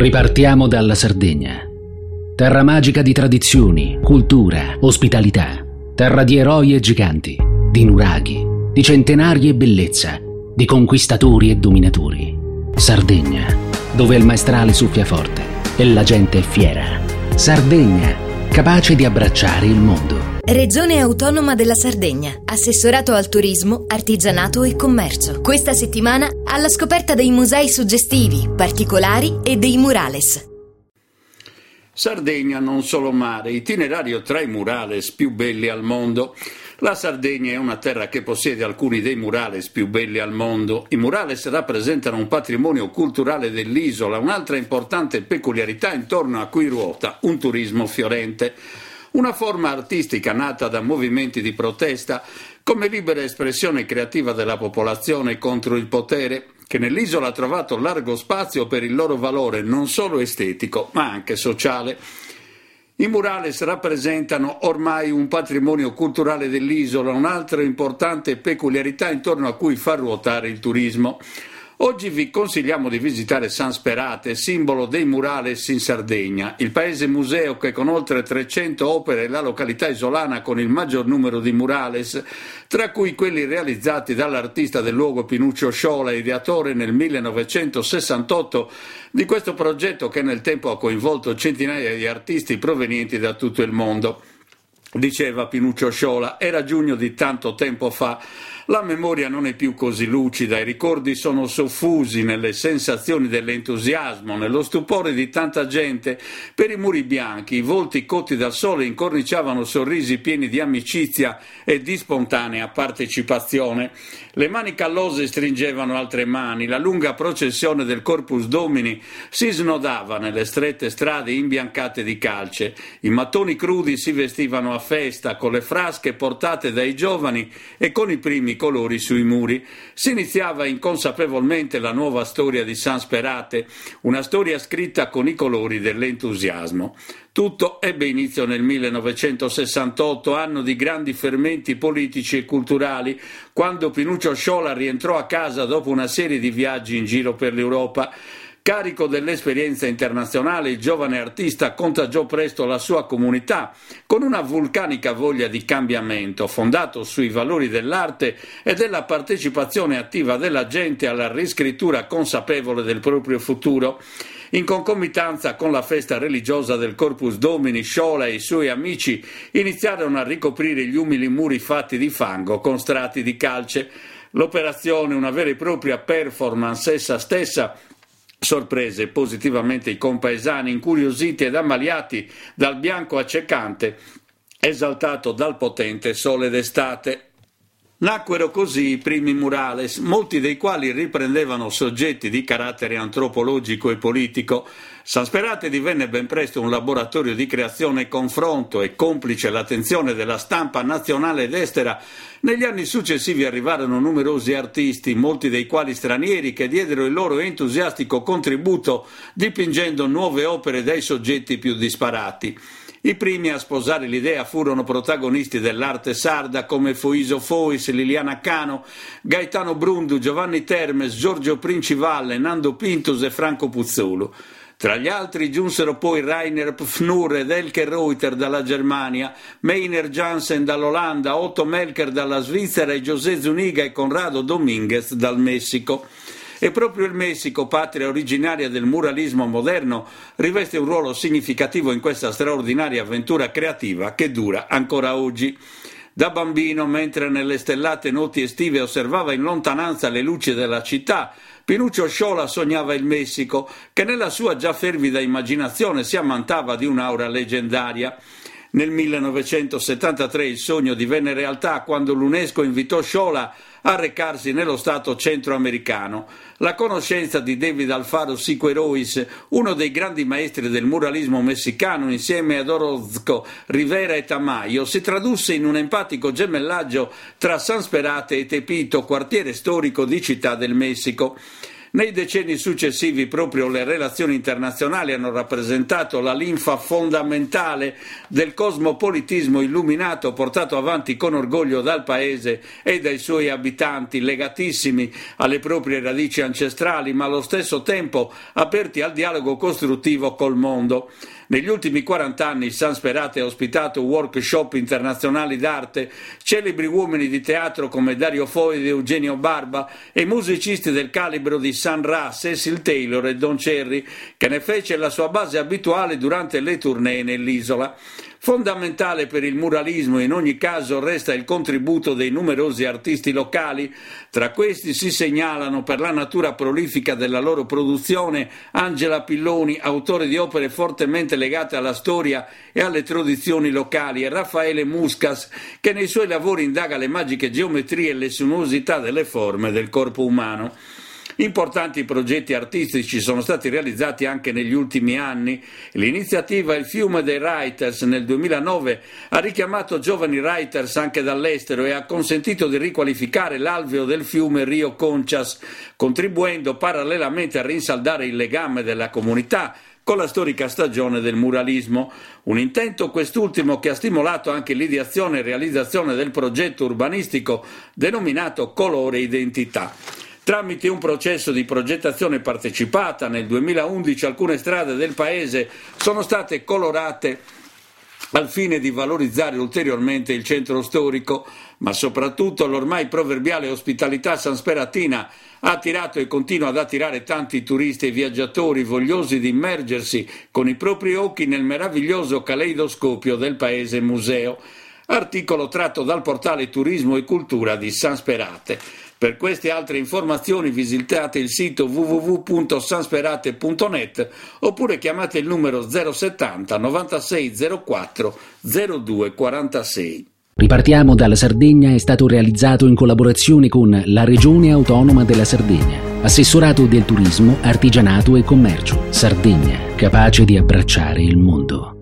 Ripartiamo dalla Sardegna. Terra magica di tradizioni, cultura, ospitalità. Terra di eroi e giganti, di nuraghi, di centenari e bellezza, di conquistatori e dominatori. Sardegna, dove il maestrale soffia forte e la gente è fiera. Sardegna, capace di abbracciare il mondo. Regione Autonoma della Sardegna. Assessorato al turismo, artigianato e commercio. Questa settimana alla scoperta dei musei suggestivi, particolari e dei murales. Sardegna non solo mare, itinerario tra i murales più belli al mondo. La Sardegna è una terra che possiede alcuni dei murales più belli al mondo. I murales rappresentano un patrimonio culturale dell'isola, un'altra importante peculiarità intorno a cui ruota un turismo fiorente. Una forma artistica nata da movimenti di protesta come libera espressione creativa della popolazione contro il potere, che nell'isola ha trovato largo spazio per il loro valore non solo estetico ma anche sociale. I murales rappresentano ormai un patrimonio culturale dell'isola, un'altra importante peculiarità intorno a cui fa ruotare il turismo. Oggi vi consigliamo di visitare San Sperate, simbolo dei murales in Sardegna, il paese museo che con oltre 300 opere è la località isolana con il maggior numero di murales, tra cui quelli realizzati dall'artista del luogo Pinuccio Sciola, ideatore nel 1968 di questo progetto che nel tempo ha coinvolto centinaia di artisti provenienti da tutto il mondo. Diceva Pinuccio Sciola, era giugno di tanto tempo fa, la memoria non è più così lucida, i ricordi sono soffusi nelle sensazioni dell'entusiasmo, nello stupore di tanta gente. Per i muri bianchi, i volti cotti dal sole incorniciavano sorrisi pieni di amicizia e di spontanea partecipazione. Le mani callose stringevano altre mani, la lunga processione del Corpus Domini si snodava nelle strette strade imbiancate di calce. I mattoni crudi si vestivano a festa, con le frasche portate dai giovani e con i primi colori sui muri. Si iniziava inconsapevolmente la nuova storia di San Sperate, una storia scritta con i colori dell'entusiasmo. Tutto ebbe inizio nel 1968, anno di grandi fermenti politici e culturali, quando Pinuccio Sciola rientrò a casa dopo una serie di viaggi in giro per l'Europa. Carico dell'esperienza internazionale, il giovane artista contagiò presto la sua comunità con una vulcanica voglia di cambiamento, fondato sui valori dell'arte e della partecipazione attiva della gente alla riscrittura consapevole del proprio futuro. In concomitanza con la festa religiosa del Corpus Domini, Sciola e i suoi amici iniziarono a ricoprire gli umili muri fatti di fango con strati di calce. L'operazione, una vera e propria performance essa stessa, sorprese positivamente i compaesani incuriositi ed ammaliati dal bianco accecante esaltato dal potente sole d'estate. Nacquero così i primi murales, molti dei quali riprendevano soggetti di carattere antropologico e politico. San Sperate divenne ben presto un laboratorio di creazione e confronto e, complice l'attenzione della stampa nazionale ed estera, negli anni successivi arrivarono numerosi artisti, molti dei quali stranieri, che diedero il loro entusiastico contributo dipingendo nuove opere dai soggetti più disparati. I primi a sposare l'idea furono protagonisti dell'arte sarda come Foiso Fois, Liliana Cano, Gaetano Brundu, Giovanni Termes, Giorgio Princivalle, Nando Pintus e Franco Puzzolo. Tra gli altri giunsero poi Rainer Pfnur ed Elke Reuter dalla Germania, Meiner Jansen dall'Olanda, Otto Melker dalla Svizzera e José Zuniga e Conrado Dominguez dal Messico. E proprio il Messico, patria originaria del muralismo moderno, riveste un ruolo significativo in questa straordinaria avventura creativa che dura ancora oggi. Da bambino, mentre nelle stellate notti estive osservava in lontananza le luci della città, Pinuccio Sciola sognava il Messico, che nella sua già fervida immaginazione si ammantava di un'aura leggendaria. Nel 1973 il sogno divenne realtà quando l'UNESCO invitò Sciola a recarsi nello stato centroamericano. La conoscenza di David Alfaro Siqueiros, uno dei grandi maestri del muralismo messicano, insieme ad Orozco, Rivera e Tamayo, si tradusse in un empatico gemellaggio tra San Sperate e Tepito, quartiere storico di Città del Messico. Nei decenni successivi proprio le relazioni internazionali hanno rappresentato la linfa fondamentale del cosmopolitismo illuminato portato avanti con orgoglio dal paese e dai suoi abitanti, legatissimi alle proprie radici ancestrali, ma allo stesso tempo aperti al dialogo costruttivo col mondo. Negli ultimi 40 anni San Sperate ha ospitato workshop internazionali d'arte, celebri uomini di teatro come Dario Fo ed Eugenio Barba e musicisti del calibro di Sun Ra, Cecil Taylor e Don Cherry, che ne fece la sua base abituale durante le tournée nell'isola. Fondamentale per il muralismo in ogni caso resta il contributo dei numerosi artisti locali. Tra questi si segnalano, per la natura prolifica della loro produzione, Angela Pilloni, autore di opere fortemente legate alla storia e alle tradizioni locali, e Raffaele Muscas, che nei suoi lavori indaga le magiche geometrie e le sinuosità delle forme del corpo umano. Importanti progetti artistici sono stati realizzati anche negli ultimi anni. L'iniziativa Il Fiume dei Writers nel 2009 ha richiamato giovani writers anche dall'estero e ha consentito di riqualificare l'alveo del fiume Rio Conchas, contribuendo parallelamente a rinsaldare il legame della comunità con la storica stagione del muralismo, un intento quest'ultimo che ha stimolato anche l'ideazione e realizzazione del progetto urbanistico denominato Colore Identità. Tramite un processo di progettazione partecipata, nel 2011 alcune strade del paese sono state colorate al fine di valorizzare ulteriormente il centro storico, ma soprattutto l'ormai proverbiale ospitalità sansperatina ha attirato e continua ad attirare tanti turisti e viaggiatori vogliosi di immergersi con i propri occhi nel meraviglioso caleidoscopio del paese museo. Articolo tratto dal portale Turismo e Cultura di San Sperate. Per queste altre informazioni visitate il sito www.sansperate.net oppure chiamate il numero 070 96 04 02 46. Ripartiamo dalla Sardegna è stato realizzato in collaborazione con la Regione Autonoma della Sardegna, Assessorato del Turismo, Artigianato e Commercio, Sardegna, capace di abbracciare il mondo.